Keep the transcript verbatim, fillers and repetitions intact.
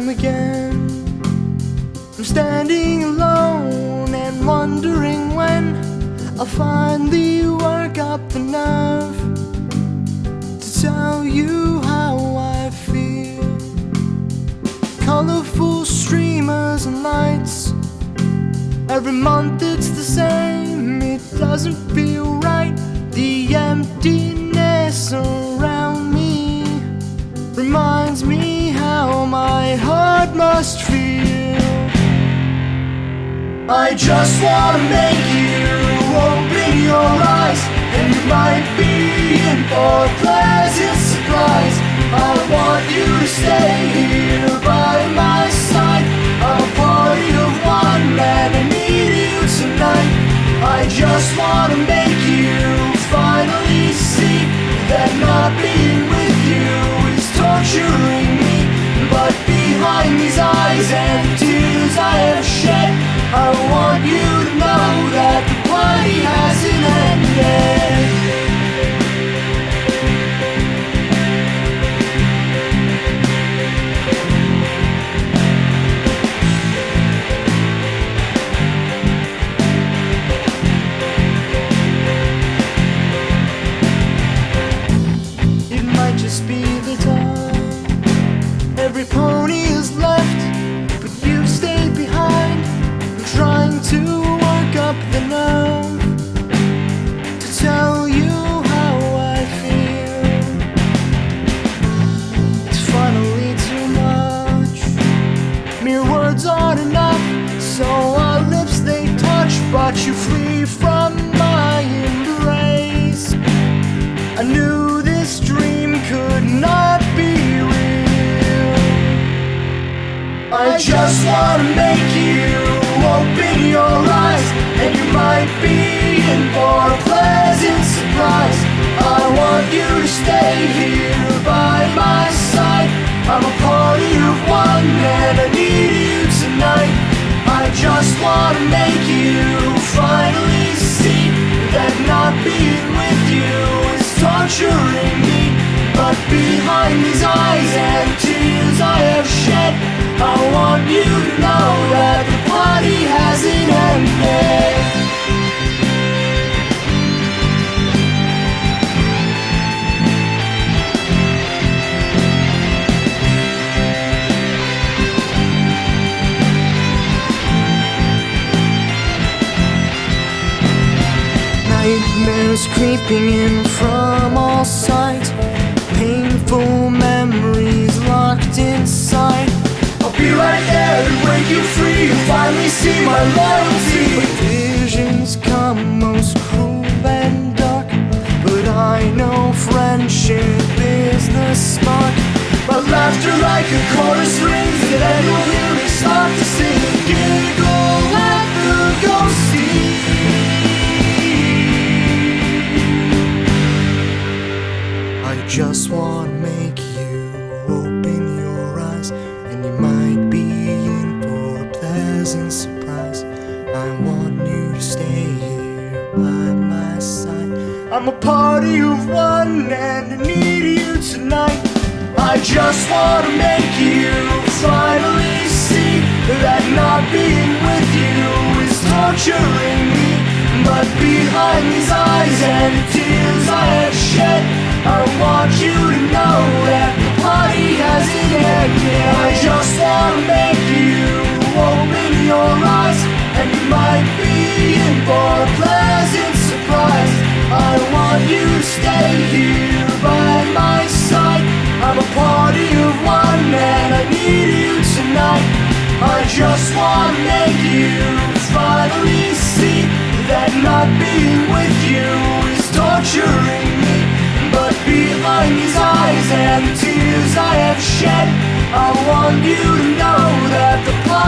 time again. I'm standing alone and wondering when I'll finally work up the nerve to tell you how I feel. Colorful streamers and lights, every month it's the same. It doesn't feel right. The emptiness around me reminds me how my heart must feel. I just wanna make you open your eyes, and you might be in for a pleasant surprise. I want you to stay here by my side. I'm a party of one and I need you tonight. I just wanna make you finally see that not being with you is torturing me. But behind these eyes and tears I have shed, I want you to know that the party hasn't ended. It might just be the time. Every pony is left, but you've stayed behind. I'm trying to work up the nerve to tell you how I feel. It's finally too much. Mere words aren't enough, so our lips they touch, but you flee from my embrace. I knew this dream could not be real. I just wanna make you open your eyes, and you might be in for a pleasant surprise. I want you to stay here by my side. I'm a party of one and I need you tonight. I just wanna make you finally see that not being with you is torturing me. But behind these eyes and tears I have shed, I want you to know that the party hasn't ended. Nightmares creeping in from all sides, painful memories locked inside. I'll be right there to break you free, you'll finally see my loyalty. But visions come most cruel and dark, but I know friendship is the spark. My laughter like a chorus rings, and then you'll hear me start to sing. Giggle like a ghostie. I just wanna make you open your eyes, and you might be in for a pleasant surprise. I want you to stay here by my side. I'm a party of one and I need you tonight. I just wanna make you finally see that not being with you is torturing me. But behind these eyes and the tears I have shed, I want you to know that the party hasn't ended. I just wanna make you open your eyes, and you might be in for a pleasant surprise. I want you to stay here by my side. I'm a party of one and I need you tonight. I just wanna make you finally see that not being with you is torturing me. But behind these eyes and the tears I have shed, I want you to know that the